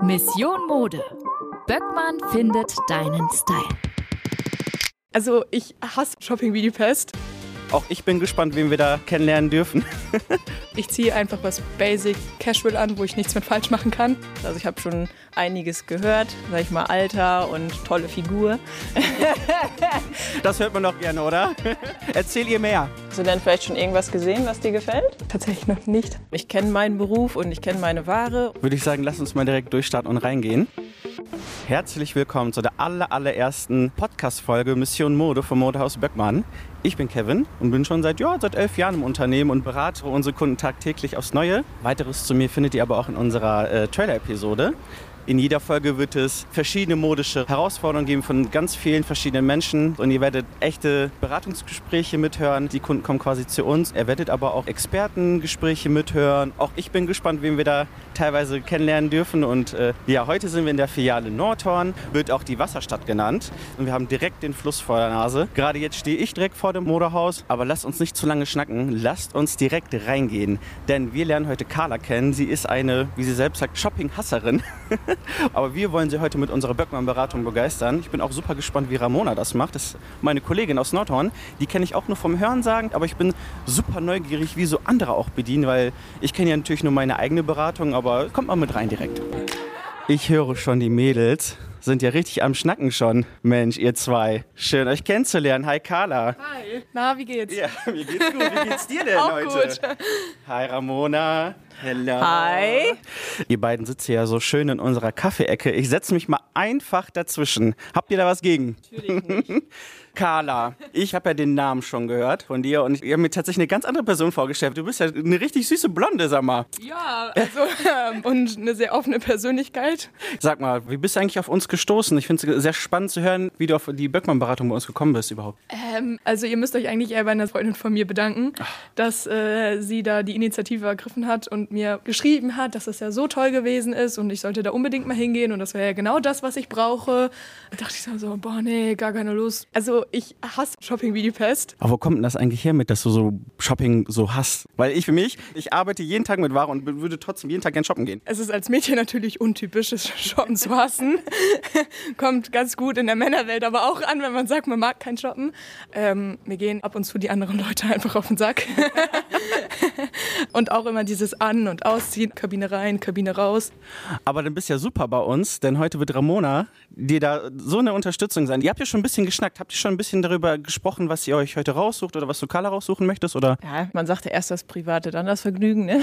Mission Mode. Böckmann findet deinen Style. Also ich hasse Shopping wie die Pest. Auch ich bin gespannt, wen wir da kennenlernen dürfen. Ich ziehe einfach was Basic Casual an, wo ich nichts mit falsch machen kann. Also ich habe schon einiges gehört, sag ich mal, Alter und tolle Figur. Das hört man doch gerne, oder? Erzähl ihr mehr. Hast du denn vielleicht schon irgendwas gesehen, was dir gefällt? Tatsächlich noch nicht. Ich kenne meinen Beruf und ich kenne meine Ware. Würde ich sagen, lass uns mal direkt durchstarten und reingehen. Herzlich willkommen zu der allerersten Podcast-Folge Mission Mode vom Modehaus Böckmann. Ich bin Kevin und bin schon seit 11 Jahren im Unternehmen und berate unsere Kunden tagtäglich aufs Neue. Weiteres zu mir findet ihr aber auch in unserer Trailer-Episode. In jeder Folge wird es verschiedene modische Herausforderungen geben von ganz vielen verschiedenen Menschen. Und ihr werdet echte Beratungsgespräche mithören. Die Kunden kommen quasi zu uns. Ihr werdet aber auch Expertengespräche mithören. Auch ich bin gespannt, wen wir da teilweise kennenlernen dürfen. Und heute sind wir in der Filiale Nordhorn. Wird auch die Wasserstadt genannt. Und wir haben direkt den Fluss vor der Nase. Gerade jetzt stehe ich direkt vor dem Modehaus. Aber lasst uns nicht zu lange schnacken. Lasst uns direkt reingehen. Denn wir lernen heute Carla kennen. Sie ist eine, wie sie selbst sagt, Shopping-Hasserin. Aber wir wollen Sie heute mit unserer Böckmann-Beratung begeistern. Ich bin auch super gespannt, wie Ramona das macht. Das ist meine Kollegin aus Nordhorn. Die kenne ich auch nur vom Hörensagen, aber ich bin super neugierig, wie so andere auch bedienen, weil ich kenne ja natürlich nur meine eigene Beratung, aber kommt mal mit rein direkt. Ich höre schon, die Mädels sind ja richtig am Schnacken schon. Mensch, ihr zwei. Schön, euch kennenzulernen. Hi, Carla. Hi. Na, wie geht's? Ja, mir geht's gut. Wie geht's dir denn auch heute? Gut. Hi, Ramona. Hello. Hi. Ihr beiden sitzt ja so schön in unserer Kaffeeecke. Ich setze mich mal einfach dazwischen. Habt ihr da was gegen? Natürlich nicht. Carla, ich habe ja den Namen schon gehört von dir und ich habe mir tatsächlich eine ganz andere Person vorgestellt. Du bist ja eine richtig süße Blonde, sag mal. Ja, also und eine sehr offene Persönlichkeit. Sag mal, wie bist du eigentlich auf uns gestoßen? Ich finde es sehr spannend zu hören, wie du auf die Böckmann-Beratung bei uns gekommen bist überhaupt. Also ihr müsst euch eigentlich eher bei einer Freundin von mir bedanken, dass sie da die Initiative ergriffen hat und mir geschrieben hat, dass es ja so toll gewesen ist und ich sollte da unbedingt mal hingehen und das wäre ja genau das, was ich brauche. Da dachte ich so, boah nee, gar keine Lust. Also ich hasse Shopping wie die Pest. Aber wo kommt denn das eigentlich her mit, dass du so Shopping so hasst? Weil ich arbeite jeden Tag mit Ware und würde trotzdem jeden Tag gern shoppen gehen. Es ist als Mädchen natürlich untypisch, das Shoppen zu hassen. Kommt ganz gut in der Männerwelt aber auch an, wenn man sagt, man mag kein Shoppen. Mir gehen ab und zu die anderen Leute einfach auf den Sack. Und auch immer dieses An- und Ausziehen, Kabine rein, Kabine raus. Aber dann bist du ja super bei uns, denn heute wird Ramona dir da so eine Unterstützung sein. Ihr habt ja schon ein bisschen geschnackt. Habt ihr schon ein bisschen darüber gesprochen, was ihr euch heute raussucht oder was du Carla raussuchen möchtest? Oder? Ja, man sagte erst das Private, dann das Vergnügen, ne?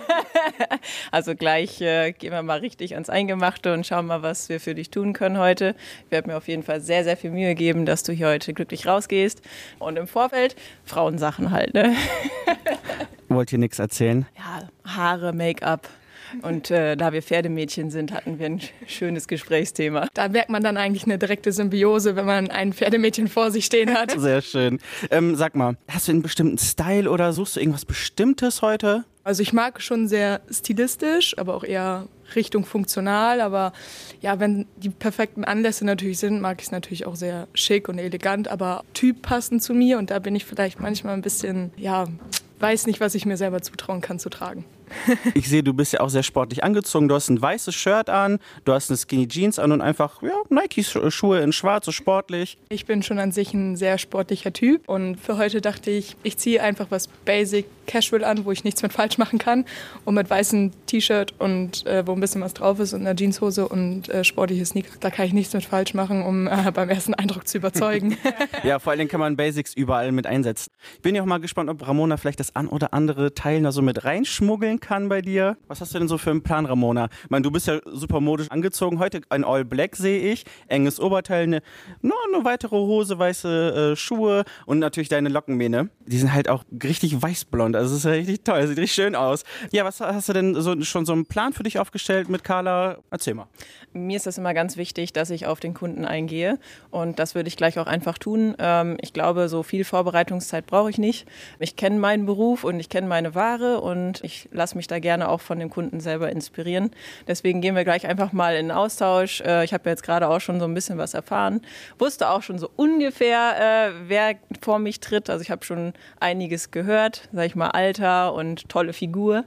Also gleich gehen wir mal richtig ans Eingemachte und schauen mal, was wir für dich tun können heute. Ich werde mir auf jeden Fall sehr, sehr viel Mühe geben, dass du hier heute glücklich rausgehst. Und im Vorfeld Frauensachen halt, ne? Wollt ihr nichts erzählen? Ja, Haare, Make-up. Und da wir Pferdemädchen sind, hatten wir ein schönes Gesprächsthema. Da merkt man dann eigentlich eine direkte Symbiose, wenn man ein Pferdemädchen vor sich stehen hat. Sehr schön. Sag mal, hast du einen bestimmten Style oder suchst du irgendwas Bestimmtes heute? Also ich mag schon sehr stilistisch, aber auch eher Richtung funktional. Aber ja, wenn die perfekten Anlässe natürlich sind, mag ich es natürlich auch sehr schick und elegant, aber typpassend zu mir. Und da bin ich vielleicht manchmal ein bisschen, weiß nicht, was ich mir selber zutrauen kann zu tragen. Ich sehe, du bist ja auch sehr sportlich angezogen. Du hast ein weißes Shirt an, du hast eine Skinny Jeans an und einfach Nike-Schuhe in schwarz, so sportlich. Ich bin schon an sich ein sehr sportlicher Typ und für heute dachte ich, ich ziehe einfach was Basic Casual an, wo ich nichts mit falsch machen kann und mit weißem T-Shirt und wo ein bisschen was drauf ist und einer Jeanshose und sportliche Sneaker. Da kann ich nichts mit falsch machen, um beim ersten Eindruck zu überzeugen. Ja, vor allem kann man Basics überall mit einsetzen. Ich bin ja auch mal gespannt, ob Ramona vielleicht das ein oder andere Teil da so mit reinschmuggeln kann bei dir. Was hast du denn so für einen Plan, Ramona? Ich meine, du bist ja super modisch angezogen. Heute ein All Black sehe ich. Enges Oberteil, eine weitere Hose, weiße Schuhe und natürlich deine Lockenmähne. Die sind halt auch richtig weißblond. Also das ist ja richtig toll. Sieht richtig schön aus. Ja, was hast du denn schon so einen Plan für dich aufgestellt mit Carla? Erzähl mal. Mir ist das immer ganz wichtig, dass ich auf den Kunden eingehe und das würde ich gleich auch einfach tun. Ich glaube, so viel Vorbereitungszeit brauche ich nicht. Ich kenne meinen Beruf und ich kenne meine Ware und ich lasse lasse mich da gerne auch von dem Kunden selber inspirieren. Deswegen gehen wir gleich einfach mal in den Austausch. Ich habe jetzt gerade auch schon so ein bisschen was erfahren. Wusste auch schon so ungefähr, wer vor mich tritt. Also ich habe schon einiges gehört, sag ich mal, Alter und tolle Figur.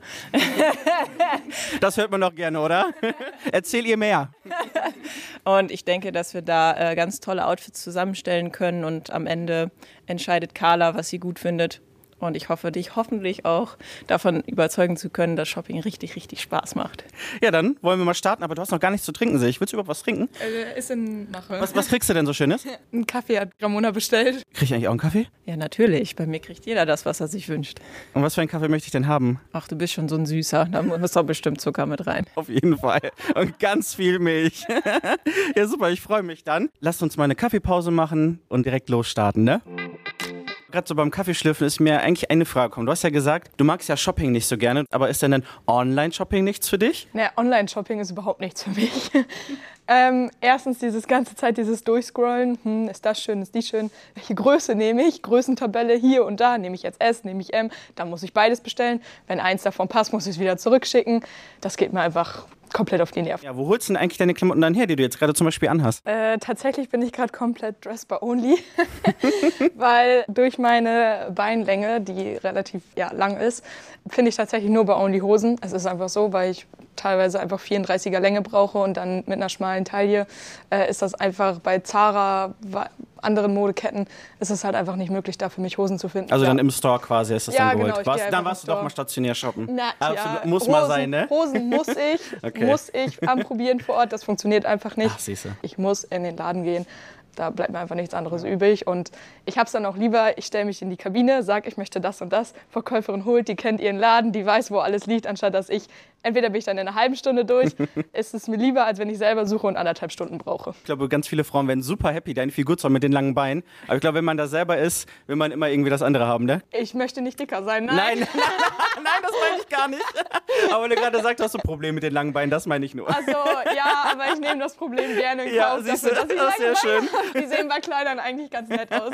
Das hört man doch gerne, oder? Erzähl ihr mehr. Und ich denke, dass wir da ganz tolle Outfits zusammenstellen können und am Ende entscheidet Carla, was sie gut findet. Und ich hoffe, dich hoffentlich auch davon überzeugen zu können, dass Shopping richtig, richtig Spaß macht. Ja, dann wollen wir mal starten, aber du hast noch gar nichts zu trinken, sehe ich. Willst du überhaupt was trinken? Ist in Mache. Was kriegst du denn so Schönes? Einen Kaffee hat Ramona bestellt. Krieg ich eigentlich auch einen Kaffee? Ja, natürlich. Bei mir kriegt jeder das, was er sich wünscht. Und was für einen Kaffee möchte ich denn haben? Ach, du bist schon so ein Süßer. Da muss doch bestimmt Zucker mit rein. Auf jeden Fall. Und ganz viel Milch. Ja, super, ich freue mich dann. Lasst uns mal eine Kaffeepause machen und direkt losstarten, ne? Gerade so beim Kaffeeschlürfen ist mir eigentlich eine Frage gekommen. Du hast ja gesagt, du magst ja Shopping nicht so gerne, aber ist denn dann Online-Shopping nichts für dich? Naja, Online-Shopping ist überhaupt nichts für mich. Erstens dieses ganze Zeit, dieses Durchscrollen. Ist das schön, ist die schön? Welche Größe nehme ich? Größentabelle hier und da. Nehme ich jetzt S, nehme ich M? Dann muss ich beides bestellen. Wenn eins davon passt, muss ich es wieder zurückschicken. Das geht mir einfach komplett auf die Nerven. Ja, wo holst du denn eigentlich deine Klamotten dann her, die du jetzt gerade zum Beispiel anhast? Tatsächlich bin ich gerade komplett dressbar only, weil durch meine Beinlänge, die relativ lang ist, finde ich tatsächlich nur bei Only Hosen. Es ist einfach so, weil ich teilweise einfach 34er Länge brauche und dann mit einer schmalen Taille ist das einfach bei Zara, anderen Modeketten, ist es halt einfach nicht möglich, da für mich Hosen zu finden. Also dann im Store quasi ist das dann geholt. Genau, Dann warst du doch mal stationär shoppen. Na, absolut, muss mal sein, ne? Hosen muss ich, Okay. muss ich anprobieren vor Ort, das funktioniert einfach nicht. Ach, siehste. Ich muss in den Laden gehen. Da bleibt mir einfach nichts anderes übrig. Und ich habe es dann auch lieber, ich stelle mich in die Kabine, sage, ich möchte das und das. Verkäuferin holt, die kennt ihren Laden, die weiß, wo alles liegt, anstatt dass entweder bin ich dann in einer halben Stunde durch, ist es mir lieber, als wenn ich selber suche und 1,5 Stunden brauche. Ich glaube, ganz viele Frauen werden super happy, deine Figur zu haben mit den langen Beinen. Aber ich glaube, wenn man da selber ist, will man immer irgendwie das andere haben, ne? Ich möchte nicht dicker sein, nein. Nein, nein, das meine ich gar nicht. Aber wenn du gerade sagst, du hast ein Problem mit den langen Beinen, das meine ich nur. Also, ja, aber ich nehme das Problem gerne in Kauf. Ja, siehst du, dafür, dass ich das ist sehr schön. Die sehen bei Kleidern eigentlich ganz nett aus.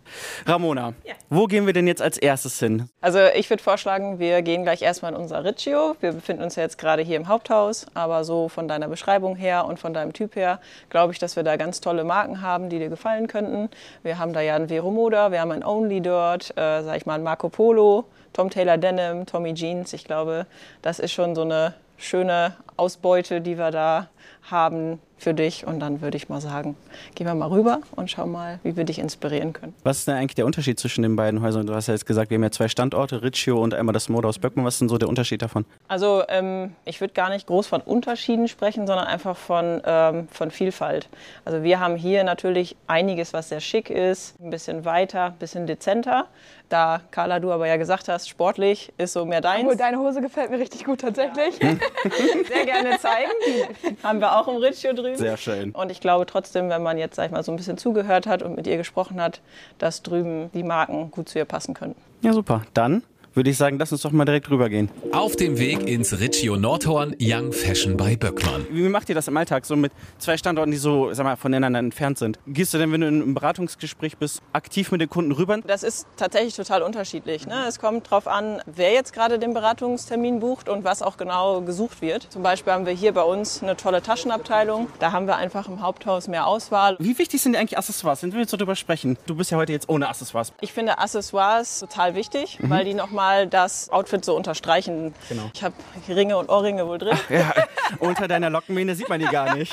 Ramona, wo gehen wir denn jetzt als erstes hin? Also ich würde vorschlagen, wir gehen gleich erstmal in unser Riccio. Wir befinden uns ja jetzt gerade hier im Haupthaus, aber so von deiner Beschreibung her und von deinem Typ her, glaube ich, dass wir da ganz tolle Marken haben, die dir gefallen könnten. Wir haben da ja einen Vero Moda, wir haben ein Only dort, sag ich mal ein Marco Polo, Tom Taylor Denim, Tommy Jeans. Ich glaube, das ist schon so eine schöne Ausbeute, die wir da haben für dich. Und dann würde ich mal sagen, gehen wir mal rüber und schauen mal, wie wir dich inspirieren können. Was ist denn eigentlich der Unterschied zwischen den beiden Häusern? Du hast ja jetzt gesagt, wir haben ja 2 Standorte, Riccio und einmal das Modehaus Böckmann. Was ist denn so der Unterschied davon? Also ich würde gar nicht groß von Unterschieden sprechen, sondern einfach von Vielfalt. Also wir haben hier natürlich einiges, was sehr schick ist, ein bisschen weiter, ein bisschen dezenter. Da, Carla, du aber ja gesagt hast, sportlich ist so mehr deins. Obwohl, deine Hose gefällt mir richtig gut tatsächlich. Ja. Sehr gerne zeigen. Die haben wir auch im Riccio drüben. Sehr schön. Und ich glaube trotzdem, wenn man jetzt, sag ich mal, so ein bisschen zugehört hat und mit ihr gesprochen hat, dass drüben die Marken gut zu ihr passen könnten. Ja, super. Dann würde ich sagen, lass uns doch mal direkt rübergehen. Auf dem Weg ins Riccio Nordhorn, Young Fashion bei Böckmann. Wie macht ihr das im Alltag, so mit 2 Standorten, die so, sag mal, voneinander entfernt sind? Gehst du denn, wenn du in einem Beratungsgespräch bist, aktiv mit den Kunden rüber? Das ist tatsächlich total unterschiedlich, ne? Es kommt drauf an, wer jetzt gerade den Beratungstermin bucht und was auch genau gesucht wird. Zum Beispiel haben wir hier bei uns eine tolle Taschenabteilung. Da haben wir einfach im Haupthaus mehr Auswahl. Wie wichtig sind dir eigentlich Accessoires? Wenn wir jetzt so drüber sprechen. Du bist ja heute jetzt ohne Accessoires. Ich finde Accessoires total wichtig, weil die nochmal das Outfit so unterstreichen. Genau. Ich habe Ringe und Ohrringe wohl drin. Ja, unter deiner Lockenmähne sieht man die gar nicht.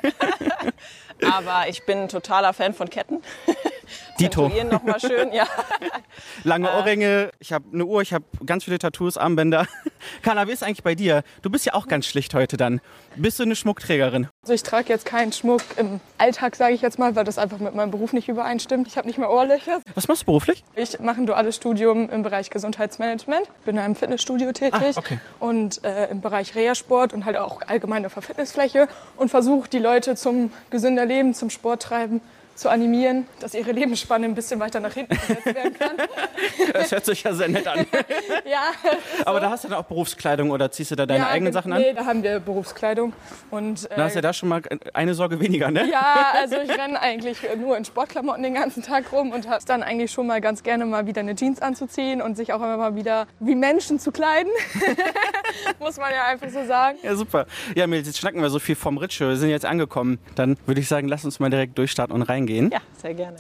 Aber ich bin ein totaler Fan von Ketten. Dito. Akzentuieren noch mal schön, ja. Lange Ohrringe, ich habe eine Uhr, ich habe ganz viele Tattoos, Armbänder. Carla, wie ist eigentlich bei dir? Du bist ja auch ganz schlicht heute dann. Bist du eine Schmuckträgerin? Also ich trage jetzt keinen Schmuck im Alltag, sage ich jetzt mal, weil das einfach mit meinem Beruf nicht übereinstimmt. Ich habe nicht mehr Ohrlöcher. Was machst du beruflich? Ich mache ein duales Studium im Bereich Gesundheitsmanagement. Bin in einem Fitnessstudio tätig und im Bereich Reha-Sport und halt auch allgemein auf der Fitnessfläche und versuche die Leute zum gesünder Leben, zum Sport treiben zu animieren, dass ihre Lebensspanne ein bisschen weiter nach hinten gesetzt werden kann. Das hört sich ja sehr nett an. Ja. Aber da hast du dann auch Berufskleidung oder ziehst du da deine eigenen Sachen an? Nee, da haben wir Berufskleidung. Und, Da hast du ja da schon mal eine Sorge weniger, ne? ja, also ich renne eigentlich nur in Sportklamotten den ganzen Tag rum und habe dann eigentlich schon mal ganz gerne mal wieder eine Jeans anzuziehen und sich auch immer mal wieder wie Menschen zu kleiden. Muss man ja einfach so sagen. Ja, super. Ja, Mädels, jetzt schnacken wir so viel vom Ritschö. Wir sind jetzt angekommen. Dann würde ich sagen, lass uns mal direkt durchstarten und reingehen. Ja, sehr gerne.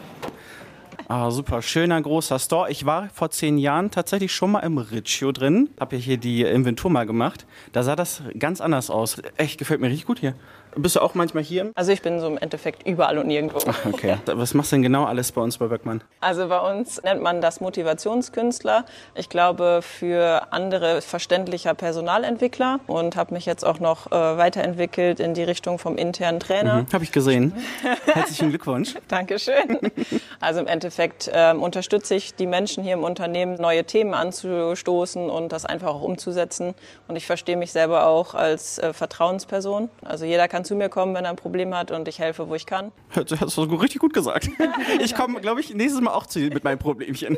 Ah, super. Schöner, großer Store. Ich war vor 10 Jahren tatsächlich schon mal im Ritschö drin. Habe ja hier die Inventur mal gemacht. Da sah das ganz anders aus. Echt, gefällt mir richtig gut hier. Bist du auch manchmal hier? Also ich bin so im Endeffekt überall und nirgendwo. Okay. Was machst du denn genau alles bei uns bei Böckmann? Also bei uns nennt man das Motivationskünstler. Ich glaube für andere verständlicher Personalentwickler und habe mich jetzt auch noch weiterentwickelt in die Richtung vom internen Trainer. Habe ich gesehen. Herzlichen Glückwunsch. Dankeschön. Also im Endeffekt unterstütze ich die Menschen hier im Unternehmen, neue Themen anzustoßen und das einfach auch umzusetzen. Und ich verstehe mich selber auch als Vertrauensperson. Also jeder kann zu mir kommen, wenn er ein Problem hat und ich helfe, wo ich kann. Hast du richtig gut gesagt. Ich komme, glaube ich, nächstes Mal auch zu dir mit meinem Problemchen.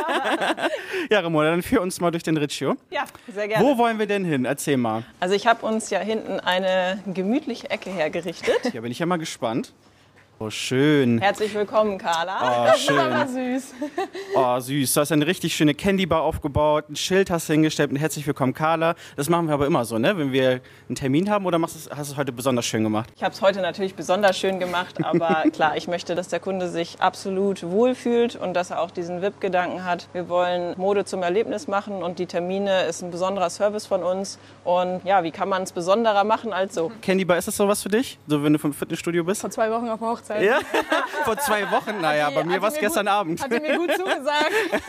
Ja, Ramona, dann führ uns mal durch den Ritschö. Ja, sehr gerne. Wo wollen wir denn hin? Erzähl mal. Also ich habe uns ja hinten eine gemütliche Ecke hergerichtet. Ja, bin ich ja mal gespannt. Oh, schön. Herzlich willkommen, Carla. Oh, schön. Süß. Oh, süß. Du hast eine richtig schöne Candy-Bar aufgebaut, ein Schild hast du hingestellt und herzlich willkommen, Carla. Das machen wir aber immer so, ne? Wenn wir einen Termin haben oder hast du es heute besonders schön gemacht? Ich habe es heute natürlich besonders schön gemacht, aber klar, ich möchte, dass der Kunde sich absolut wohlfühlt und dass er auch diesen VIP-Gedanken hat. Wir wollen Mode zum Erlebnis machen und die Termine ist ein besonderer Service von uns. Und ja, wie kann man es besonderer machen als so? Candy-Bar, ist das sowas für dich? So, wenn du vom Fitnessstudio bist? Vor 2 Wochen auf der Hochzeit. Ja? Vor 2 Wochen? Naja, bei mir war es gestern Abend. Hat die mir gut zugesagt.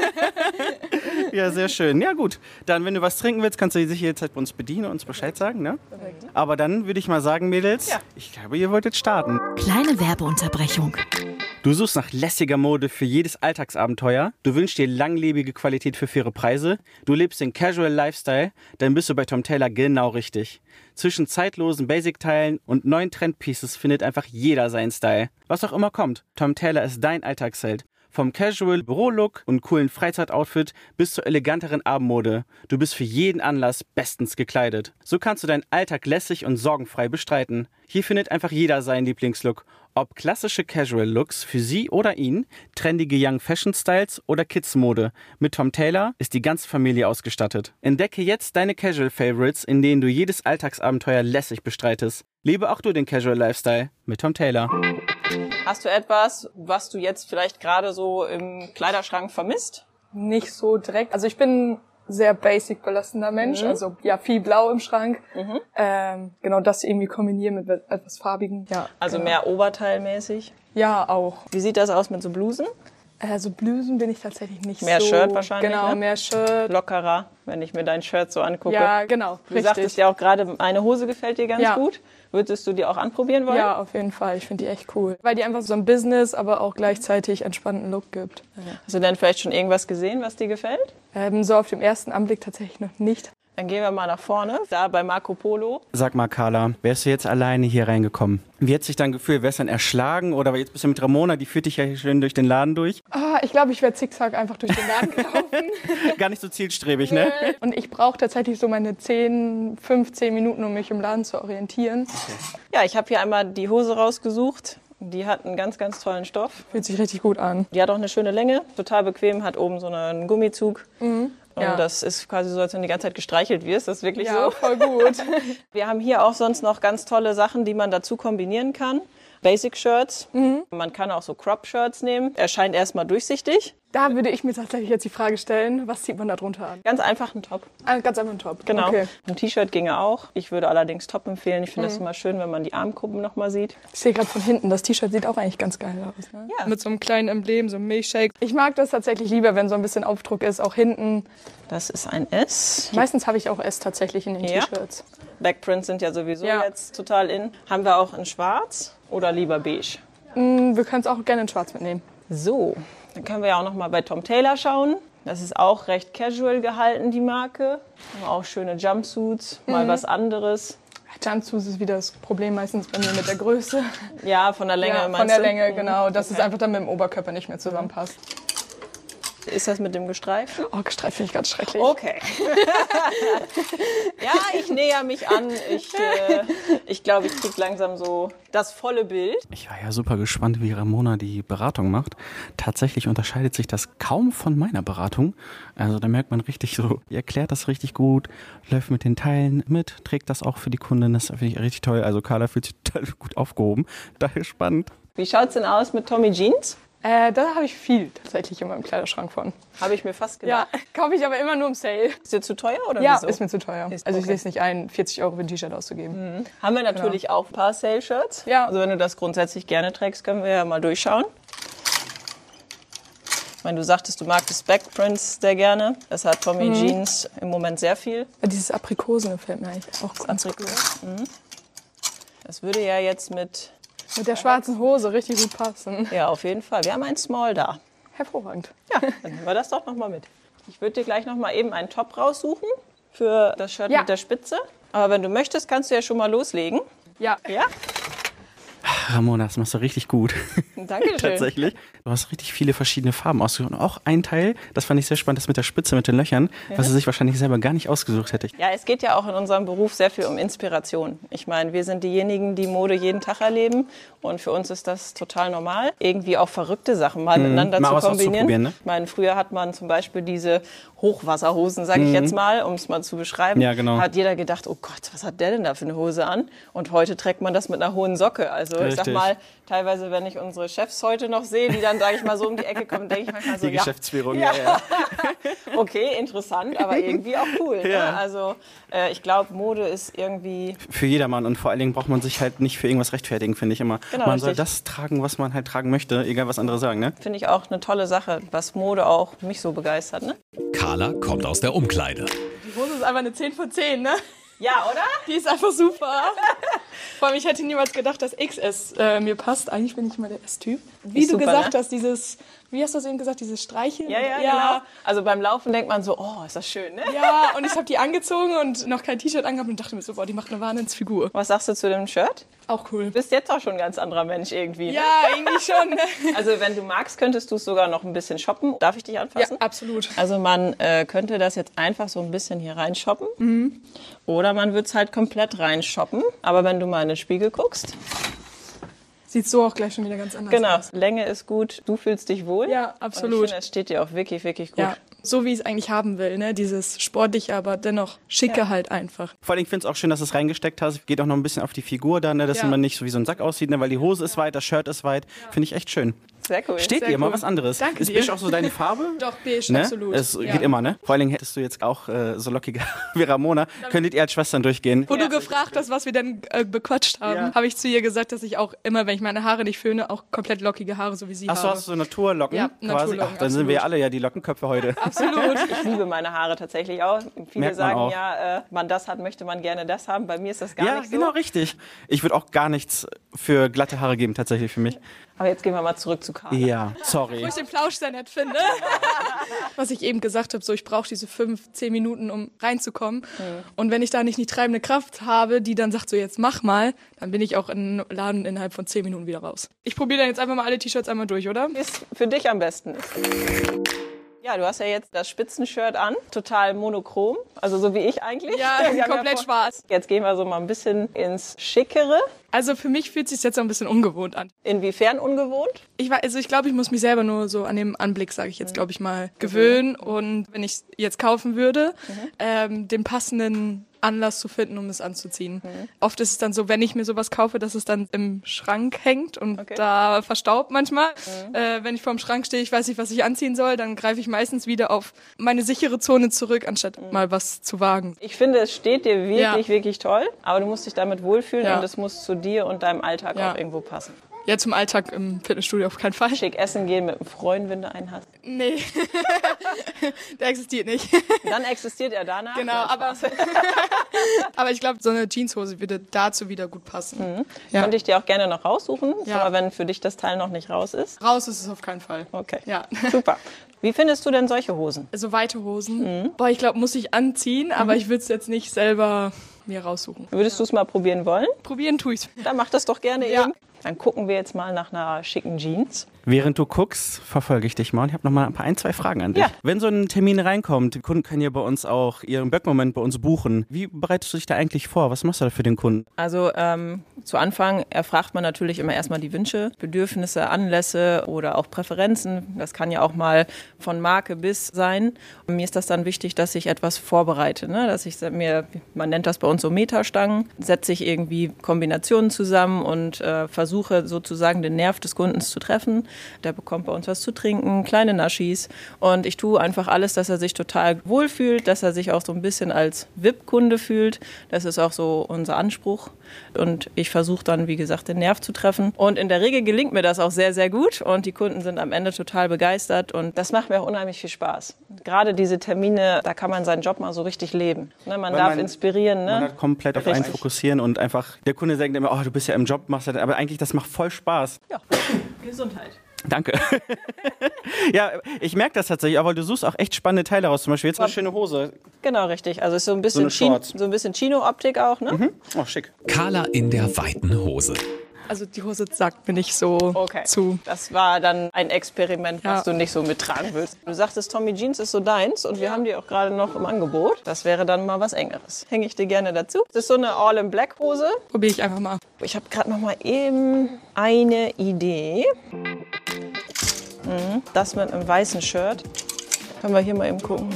Ja, sehr schön. Ja, gut. Dann, wenn du was trinken willst, kannst du dich jederzeit bei uns bedienen und uns Bescheid sagen, ne? Perfekt. Aber dann würde ich mal sagen, Mädels, Ja. Ich glaube, ihr wolltet starten. Kleine Werbeunterbrechung. Du suchst nach lässiger Mode für jedes Alltagsabenteuer. Du wünschst dir langlebige Qualität für faire Preise. Du lebst den Casual Lifestyle. Dann bist du bei Tom Tailor genau richtig. Zwischen zeitlosen Basic-Teilen und neuen Trendpieces findet einfach jeder seinen Style. Was auch immer kommt, Tom Tailor ist dein Alltagsheld. Vom Casual Büro-Look und coolen Freizeitoutfit bis zur eleganteren Abendmode. Du bist für jeden Anlass bestens gekleidet. So kannst du deinen Alltag lässig und sorgenfrei bestreiten. Hier findet einfach jeder seinen Lieblingslook. Ob klassische Casual-Looks für sie oder ihn, trendige Young-Fashion-Styles oder Kids-Mode. Mit Tom Tailor ist die ganze Familie ausgestattet. Entdecke jetzt deine Casual-Favorites, in denen du jedes Alltagsabenteuer lässig bestreitest. Lebe auch du den Casual-Lifestyle mit Tom Tailor. Hast du etwas, was du jetzt vielleicht gerade so im Kleiderschrank vermisst? Nicht so direkt. Also ich bin sehr basic belassener Mensch. Also ja, viel Blau im Schrank. Genau, das irgendwie kombinieren mit etwas Farbigem. Ja, Also genau. mehr oberteilmäßig. Ja, auch. Wie sieht das aus mit so Blusen? Also Blusen bin ich tatsächlich nicht Mehr so. Shirt wahrscheinlich, Genau, ne? mehr Shirt. Lockerer, wenn ich mir dein Shirt so angucke. Ja, genau. Du sagtest ja auch gerade, eine Hose gefällt dir ganz Ja. gut. Würdest du die auch anprobieren wollen? Ja, auf jeden Fall. Ich finde die echt cool. Weil die einfach so ein Business, aber auch gleichzeitig entspannten Look gibt. Hast du denn vielleicht schon irgendwas gesehen, was dir gefällt? So auf dem ersten Anblick tatsächlich noch nicht. Dann gehen wir mal nach vorne, da bei Marco Polo. Sag mal, Carla, wärst du jetzt alleine hier reingekommen? Wie hat sich dein Gefühl? Wärst du dann erschlagen? Oder jetzt bist du mit Ramona, die führt dich ja hier schön durch den Laden durch. Ich glaube, ich werde zickzack einfach durch den Laden gelaufen. Gar nicht so zielstrebig, ne? Und ich brauche tatsächlich so meine 10, 15 Minuten, um mich im Laden zu orientieren. Ja, ich habe hier einmal die Hose rausgesucht. Die hat einen ganz, ganz tollen Stoff. Fühlt sich richtig gut an. Die hat auch eine schöne Länge, total bequem, hat oben so einen Gummizug. Und Ja. das ist quasi so, als wenn du die ganze Zeit gestreichelt wirst. Das ist wirklich Ja, so. voll gut. Wir haben hier auch sonst noch ganz tolle Sachen, die man dazu kombinieren kann. Basic-Shirts. Man kann auch so Crop-Shirts nehmen. Erscheint erstmal durchsichtig. Da würde ich mir tatsächlich jetzt die Frage stellen, was zieht man da drunter an? Ganz einfach ein Top. Ganz einfach ein Top. Genau. Okay. Ein T-Shirt ginge auch. Ich würde allerdings Top empfehlen. Ich finde das immer schön, wenn man die Armkuppen noch mal sieht. Ich sehe gerade von hinten, das T-Shirt sieht auch eigentlich ganz geil aus. Ne? Ja. Mit so einem kleinen Emblem, so einem Milchshake. Ich mag das tatsächlich lieber, wenn so ein bisschen Aufdruck ist, auch hinten. Das ist ein S. Meistens habe ich auch S tatsächlich in den Ja. T-Shirts. Backprints sind ja sowieso Ja. jetzt total in. Haben wir auch in Schwarz oder lieber beige? Wir können es auch gerne in Schwarz mitnehmen. So, dann können wir ja auch noch mal bei Tom Tailor schauen. Das ist auch recht casual gehalten, die Marke. Haben auch schöne Jumpsuits, mal was anderes. Jumpsuits ist wieder das Problem meistens bei mir mit der Größe. Ja, von der Länge Ja, meinst von der du? Länge, genau. Dass es einfach dann mit dem Oberkörper nicht mehr zusammenpasst. Ist das mit dem Gestreift? Oh, gestreift finde ich ganz schrecklich. Okay. Ja, ich näher mich an. Ich glaube, ich kriege langsam so das volle Bild. Ich war ja super gespannt, wie Ramona die Beratung macht. Tatsächlich unterscheidet sich das kaum von meiner Beratung. Also da merkt man richtig so, ihr erklärt das richtig gut, läuft mit den Teilen mit, trägt das auch für die Kundin. Das finde ich richtig toll. Also Carla fühlt sich total gut aufgehoben. Daher spannend. Wie schaut's denn aus mit Tommy Jeans? Da habe ich viel tatsächlich in meinem Kleiderschrank von. Habe ich mir fast gedacht. Ja, kaufe ich aber immer nur im Sale. Ist dir zu teuer oder Ja, wieso? ist mir zu teuer. Also ich sehe es nicht ein, 40 € für ein T-Shirt auszugeben. Haben wir natürlich auch ein paar Sale-Shirts. Ja. Also wenn du das grundsätzlich gerne trägst, können wir ja mal durchschauen. Ich meine, du sagtest, du magst Backprints sehr gerne. Das hat Tommy Jeans im Moment sehr viel. Dieses Aprikosen gefällt mir eigentlich auch ganz gut. Das würde ja jetzt mit der schwarzen Hose richtig gut passen. Ja, auf jeden Fall. Wir haben einen Small da. Hervorragend. Ja, dann nehmen wir das doch noch mal mit. Ich würde dir gleich noch mal eben einen Top raussuchen für das Shirt Ja. mit der Spitze. Aber wenn du möchtest, kannst du ja schon mal loslegen. Ja. Ja? Ramona, das machst du richtig gut. Dankeschön. Tatsächlich. Du hast richtig viele verschiedene Farben ausgesucht. Und auch ein Teil, das fand ich sehr spannend, das mit der Spitze, mit den Löchern, was sie sich wahrscheinlich selber gar nicht ausgesucht hätte. Ja, es geht ja auch in unserem Beruf sehr viel um Inspiration. Ich meine, wir sind diejenigen, die Mode jeden Tag erleben. Und für uns ist das total normal, irgendwie auch verrückte Sachen mal miteinander Mal zu was kombinieren. auszuprobieren, ne? Ich meine, früher hat man zum Beispiel diese Hochwasserhosen, sage ich jetzt mal, um es mal zu beschreiben. Ja, genau. Hat jeder gedacht, oh Gott, was hat der denn da für eine Hose an? Und heute trägt man das mit einer hohen Socke. Also ich sag Richtig. mal, teilweise, wenn ich unsere Chefs heute noch sehe, die dann, sage ich mal, so um die Ecke kommen, denke ich manchmal so, Die Geschäftsführung, ja. Okay, interessant, aber irgendwie auch cool. Ja. Ne? Also ich glaube, Mode ist irgendwie... Für jedermann. Und vor allen Dingen braucht man sich halt nicht für irgendwas rechtfertigen, finde ich immer. Genau, man soll richtig. das tragen, was man halt tragen möchte, egal was andere sagen, ne? Finde ich auch eine tolle Sache, was Mode auch mich so begeistert. Ne? Carla kommt aus der Umkleide. Die Hose ist einfach eine 10 von 10, ne? Ja, oder? Die ist einfach super. Vor allem, ich hätte niemals gedacht, dass XS mir passt. Eigentlich bin ich immer der S-Typ. Wie Ist du super, gesagt ne? hast, wie hast du das eben gesagt, dieses Streicheln? Ja, genau. Also beim Laufen denkt man so, oh, ist das schön, ne? Ja, und ich habe die angezogen und noch kein T-Shirt angehabt und dachte mir so, boah, die macht eine Wahnsinnsfigur. Was sagst du zu dem Shirt? Auch cool. Du bist jetzt auch schon ein ganz anderer Mensch irgendwie. Ne? Ja, irgendwie schon. Ne? Also wenn du magst, könntest du es sogar noch ein bisschen shoppen. Darf ich dich Ja, anfassen? absolut. Also man könnte das jetzt einfach so ein bisschen hier reinshoppen. Oder man würde es halt komplett reinshoppen. Aber wenn du mal in den Spiegel guckst, Sieht so auch gleich schon wieder ganz anders genau, aus. Länge ist gut, du fühlst dich wohl. Ja, Und absolut. ich finde, es steht dir auch wirklich, wirklich gut. Ja, so wie ich es eigentlich haben will, ne? Dieses sportliche, aber dennoch schicke halt einfach. Vor allem, ich finde es auch schön, dass du es reingesteckt hast. Geht auch noch ein bisschen auf die Figur da, ne? Dass Ja. man nicht so wie so ein Sack aussieht, ne? Weil die Hose ist weit, das Shirt ist weit. Finde ich echt schön. Sehr cool. Steht Sehr dir mal cool. was anderes. Danke Ist dir. beige auch so deine Farbe? Doch, beige, Ne? absolut. Es Ja. geht immer, ne? Vor allen Dingen hättest du jetzt auch so lockige wie Ramona. Könntet ihr als Schwestern durchgehen? Wo du gefragt hast, was wir denn bequatscht haben, Ja. habe ich zu ihr gesagt, dass ich auch immer, wenn ich meine Haare nicht föhne, auch komplett lockige Haare, so wie sie Achso, habe. hast du so Naturlocken Ja, quasi? Naturlocken, Ach, dann sind wir absolut. alle ja die Lockenköpfe heute. Absolut. Ich liebe meine Haare tatsächlich auch. Viele Merkt man sagen auch. ja, man das hat, möchte man gerne das haben. Bei mir ist das gar Ja, nicht so. genau, richtig. Ich würde auch gar nichts für glatte Haare geben, tatsächlich für mich. Aber jetzt gehen wir mal zurück zu Carla. Ja, sorry. Wo ich den Plausch sehr nett finde. Was ich eben gesagt habe, so ich brauche diese 5-10 Minuten, um reinzukommen. Und wenn ich da nicht die treibende Kraft habe, die dann sagt, so jetzt mach mal, dann bin ich auch im Laden innerhalb von 10 Minuten wieder raus. Ich probiere dann jetzt einfach mal alle T-Shirts einmal durch, oder? Ist für dich am besten. Ja, du hast ja jetzt das Spitzenshirt an, total monochrom, also so wie ich eigentlich. Ja, Wir haben komplett schwarz. Jetzt gehen wir so mal ein bisschen ins Schickere. Also für mich fühlt es sich jetzt so ein bisschen ungewohnt an. Inwiefern ungewohnt? Ich glaube, ich muss mich selber nur so an dem Anblick, sage ich jetzt, glaube ich mal, gewöhnen. Und wenn ich es jetzt kaufen würde, den passenden Anlass zu finden, um es anzuziehen. Oft ist es dann so, wenn ich mir sowas kaufe, dass es dann im Schrank hängt und da verstaubt manchmal. Wenn ich vorm Schrank stehe, ich weiß nicht, was ich anziehen soll, dann greife ich meistens wieder auf meine sichere Zone zurück, anstatt mal was zu wagen. Ich finde, es steht dir wirklich, Ja. wirklich toll, aber du musst dich damit wohlfühlen Ja. und es muss zu dir und deinem Alltag Ja. auch irgendwo passen. Ja, zum Alltag im Fitnessstudio auf keinen Fall. Schick essen gehen mit einem Freund, wenn du einen hast. Nee, der existiert nicht. Dann existiert er danach. Genau, Ja, aber ich glaube, so eine Jeanshose würde dazu wieder gut passen. Ja. Könnte ich dir auch gerne noch raussuchen, Ja. aber wenn für dich das Teil noch nicht raus ist. Raus ist es auf keinen Fall. Okay, Ja. super. Wie findest du denn solche Hosen? So weite Hosen. Boah, ich glaube, muss ich anziehen, aber ich würde es jetzt nicht selber mir raussuchen. Würdest du es mal probieren wollen? Probieren tue ich's. Dann mach das doch gerne Ja. eben. Dann gucken wir jetzt mal nach einer schicken Jeans. Während du guckst, verfolge ich dich mal und ich habe noch mal ein, zwei Fragen an dich. Ja. Wenn so ein Termin reinkommt, die Kunden können ja bei uns auch ihren Böck-Moment bei uns buchen. Wie bereitest du dich da eigentlich vor? Was machst du da für den Kunden? Also zu Anfang erfragt man natürlich immer erstmal die Wünsche, Bedürfnisse, Anlässe oder auch Präferenzen. Das kann ja auch mal von Marke bis sein. Und mir ist das dann wichtig, dass ich etwas vorbereite. Ne? Dass ich man nennt das bei uns so Meterstangen, setze ich irgendwie Kombinationen zusammen und versuche sozusagen den Nerv des Kundens zu treffen. Der bekommt bei uns was zu trinken, kleine Naschis. Und ich tue einfach alles, dass er sich total wohlfühlt, dass er sich auch so ein bisschen als VIP-Kunde fühlt. Das ist auch so unser Anspruch. Und ich versuche dann, wie gesagt, den Nerv zu treffen. Und in der Regel gelingt mir das auch sehr, sehr gut. Und die Kunden sind am Ende total begeistert. Und das macht mir auch unheimlich viel Spaß. Gerade diese Termine, da kann man seinen Job mal so richtig leben. Ne, man darf inspirieren. Ne? Man hat komplett auf einen fokussieren und einfach, der Kunde denkt immer, oh, du bist ja im Job, machst das, aber eigentlich, das macht voll Spaß. Ja, Gesundheit. Danke. Ja, ich merke das tatsächlich, aber du suchst auch echt spannende Teile raus. Zum Beispiel jetzt eine schöne Hose. Genau, richtig. Also ist so ein bisschen, So eine Shorts. Chino-Optik auch, ne? Mhm. Oh, schick. Carla in der weiten Hose. Also die Hose sagt mir nicht so Okay. zu. Das war dann ein Experiment, was Ja. du nicht so mittragen willst. Du sagtest, Tommy Jeans ist so deins und wir haben die auch gerade noch im Angebot. Das wäre dann mal was Engeres. Hänge ich dir gerne dazu. Das ist so eine All-in-Black-Hose. Probiere ich einfach mal. Ich habe gerade noch mal eben eine Idee. Das mit einem weißen Shirt. Können wir hier mal eben gucken.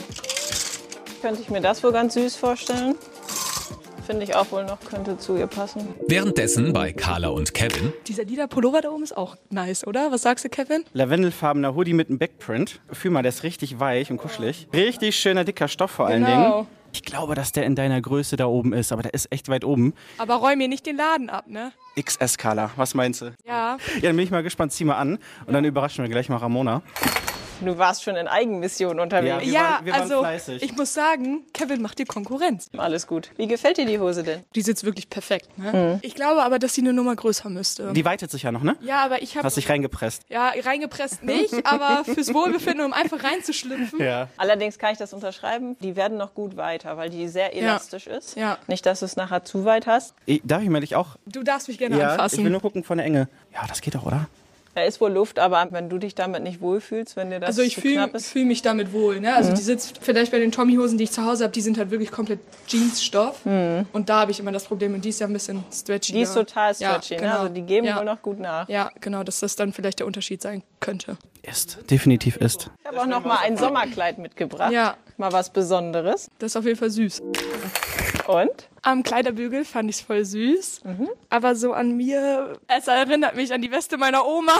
Könnte ich mir das wohl ganz süß vorstellen. Finde ich auch wohl noch, könnte zu ihr passen. Währenddessen bei Carla und Kevin. Dieser lila Pullover da oben ist auch nice, oder? Was sagst du, Kevin? Lavendelfarbener Hoodie mit einem Backprint. Fühl mal, der ist richtig weich und kuschelig. Richtig schöner, dicker Stoff vor allen Genau. Dingen. Ich glaube, dass der in deiner Größe da oben ist, aber der ist echt weit oben. Aber räum mir nicht den Laden ab, ne? XS-Skala, was meinst du? Ja. Ja, dann bin ich mal gespannt, zieh mal an und dann überraschen wir gleich mal Ramona. Du warst schon in Eigenmission unterwegs. Ja. Wir waren also fleißig. ich muss sagen, Kevin macht dir Konkurrenz. Alles gut. Wie gefällt dir die Hose denn? Die sitzt wirklich perfekt, ne? Ich glaube aber, dass sie eine Nummer größer müsste. Die weitet sich ja noch, ne? Ja, aber ich habe Hast dich reingepresst. ja reingepresst nicht, aber fürs Wohlbefinden, um einfach reinzuschlüpfen. Ja. Allerdings kann ich das unterschreiben. Die werden noch gut weiter, weil die sehr elastisch ist. Ja. Nicht, dass du es nachher zu weit hast. Darf ich mal dich auch? Du darfst mich gerne Ich will anfassen. nur gucken von der Enge. Ja, das geht doch, oder? Da ist wohl Luft, aber wenn du dich damit nicht wohlfühlst, wenn dir das Also ich zu knapp fühle ist. fühl mich damit wohl. Ne? Also die sitzt vielleicht bei den Tommy-Hosen, die ich zu Hause habe, die sind halt wirklich komplett Jeansstoff. Und da habe ich immer das Problem. Und die ist ja ein bisschen stretchy. Die ist total stretchy, Ja, ne? genau. Also die geben Ja. wohl noch gut nach. Ja, genau, dass das dann vielleicht der Unterschied sein könnte. Ist. Definitiv ist. Ich habe auch noch mal ein Sommerkleid mitgebracht. Ja. Mal was Besonderes. Das ist auf jeden Fall süß. Und? Am Kleiderbügel fand ich es voll süß. Aber so an mir, es erinnert mich an die Weste meiner Oma.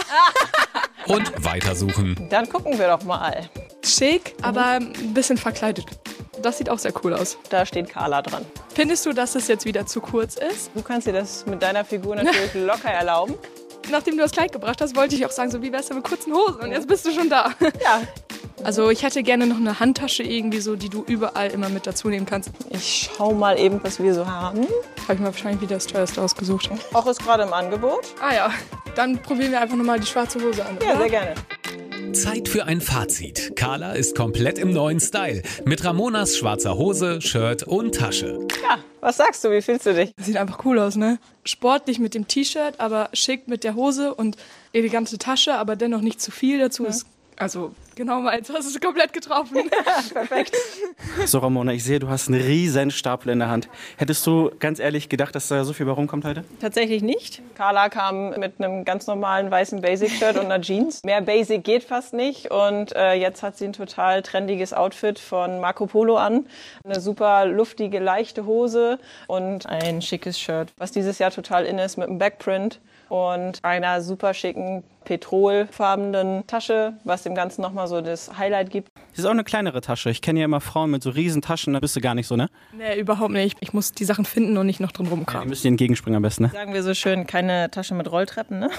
Und weitersuchen. Dann gucken wir doch mal. Schick, aber ein bisschen verkleidet. Das sieht auch sehr cool aus. Da steht Carla dran. Findest du, dass es jetzt wieder zu kurz ist? Du kannst dir das mit deiner Figur natürlich locker erlauben. Nachdem du das Kleid gebracht hast, wollte ich auch sagen, so wie wär's denn mit kurzen Hosen? Und jetzt bist du schon da. Ja. Also ich hätte gerne noch eine Handtasche irgendwie so, die du überall immer mit dazu nehmen kannst. Ich schau mal eben, was wir so haben. Habe ich mir wahrscheinlich wieder das teuerste ausgesucht. Auch ist gerade im Angebot. Ah ja, dann probieren wir einfach nochmal die schwarze Hose an. Ja, oder? sehr gerne. Zeit für ein Fazit. Carla ist komplett im neuen Style. Mit Ramonas schwarzer Hose, Shirt und Tasche. Ja, was sagst du? Wie fühlst du dich? Das sieht einfach cool aus, ne? Sportlich mit dem T-Shirt, aber schick mit der Hose und elegante Tasche, aber dennoch nicht zu viel dazu. Ist, also genau meins, hast du es komplett getroffen. Perfekt. So, Ramona, ich sehe, du hast einen riesen Stapel in der Hand. Hättest du ganz ehrlich gedacht, dass da so viel bei rumkommt heute? Tatsächlich nicht. Carla kam mit einem ganz normalen weißen Basic-Shirt und einer Jeans. Mehr Basic geht fast nicht. Und jetzt hat sie ein total trendiges Outfit von Marco Polo an. Eine super luftige, leichte Hose und ein schickes Shirt, was dieses Jahr total in ist mit einem Backprint und einer super schicken petrolfarbenen Tasche, was dem Ganzen nochmal so das Highlight gibt. Das ist auch eine kleinere Tasche. Ich kenne ja immer Frauen mit so riesen Taschen, da bist du gar nicht so, ne? Nee, überhaupt nicht. Ich muss die Sachen finden und nicht noch drin Die rumkramen. müssen dir entgegenspringen am besten, ne? Sagen wir so schön, keine Tasche mit Rolltreppen, ne?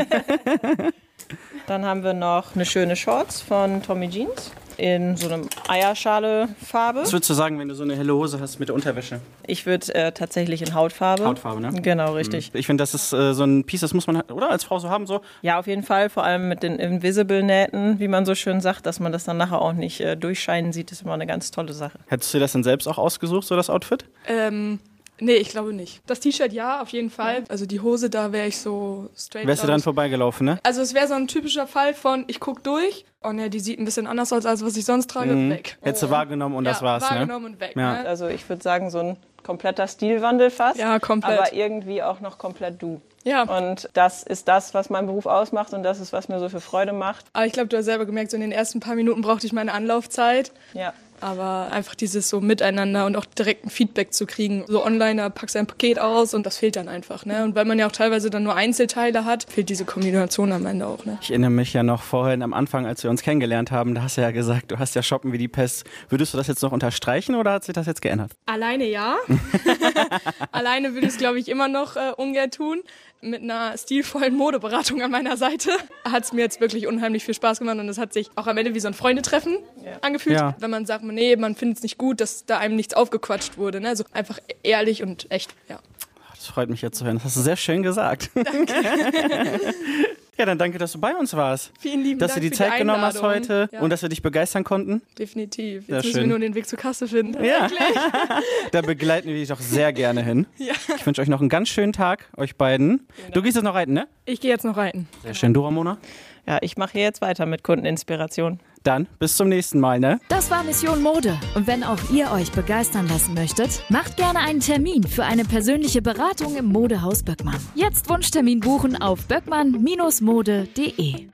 Dann haben wir noch eine schöne Shorts von Tommy Jeans in so einem Eierschale-Farbe. Was würdest du sagen, wenn du so eine helle Hose hast mit der Unterwäsche? Ich würde tatsächlich in Hautfarbe. Hautfarbe, ne? Genau, richtig. Ich finde, das ist so ein Piece, das muss man, oder? Als Frau so haben, so. Ja, auf jeden Fall. Vor allem mit den Invisible-Nähten, wie man so schön sagt, dass man das dann nachher auch nicht durchscheinen sieht, ist immer eine ganz tolle Sache. Hättest du das dann selbst auch ausgesucht, so das Outfit? Nee, ich glaube nicht. Das T-Shirt ja, auf jeden Fall. Also die Hose, da wäre ich so straight. Wärst du dran vorbeigelaufen, ne? Also es wäre so ein typischer Fall von, ich guck durch, oh ne, die sieht ein bisschen anders aus, als was ich sonst trage, weg. Hättest du wahrgenommen und das war's, wahrgenommen und weg. Ja. Ne? Also ich würde sagen, so ein kompletter Stilwandel fast. Ja, komplett. Aber irgendwie auch noch komplett du. Ja. Und das ist das, was meinen Beruf ausmacht und das ist, was mir so viel Freude macht. Aber ich glaube, du hast selber gemerkt, so in den ersten paar Minuten brauchte ich meine Anlaufzeit. Ja. Aber einfach dieses so Miteinander und auch direkt ein Feedback zu kriegen. So online, da packst du ein Paket aus und das fehlt dann einfach. Ne? Und weil man ja auch teilweise dann nur Einzelteile hat, fehlt diese Kombination am Ende auch. Ne? Ich erinnere mich ja noch vorhin am Anfang, als wir uns kennengelernt haben, da hast du ja gesagt, du hast ja shoppen wie die Pest. Würdest du das jetzt noch unterstreichen oder hat sich das jetzt geändert? Alleine ja. Alleine würde ich es, glaube ich, immer noch ungern tun. Mit einer stilvollen Modeberatung an meiner Seite hat es mir jetzt wirklich unheimlich viel Spaß gemacht und es hat sich auch am Ende wie so ein Freundetreffen angefühlt. Ja. Wenn man sagt, nee, man findet es nicht gut, dass da einem nichts aufgequatscht wurde. Ne? Also einfach ehrlich und echt, ja. Das freut mich jetzt zu hören. Das hast du sehr schön gesagt. Danke. Ja, dann danke, dass du bei uns warst. Vielen lieben dass Dank du die für Zeit die genommen hast Einladung. heute Ja. und dass wir dich begeistern konnten. Definitiv. Sehr Jetzt müssen schön. wir nur den Weg zur Kasse finden. Ja, da begleiten wir dich doch sehr gerne hin. Ja. Ich wünsche euch noch einen ganz schönen Tag, euch beiden. Du gehst jetzt noch reiten, ne? Ich gehe jetzt noch reiten. Sehr schön. Du, Ramona? Ja, ich mache hier jetzt weiter mit Kundeninspiration. Dann bis zum nächsten Mal, ne? Das war Mission Mode. Und wenn auch ihr euch begeistern lassen möchtet, macht gerne einen Termin für eine persönliche Beratung im Modehaus Böckmann. Jetzt Wunschtermin buchen auf böckmann-mode.de.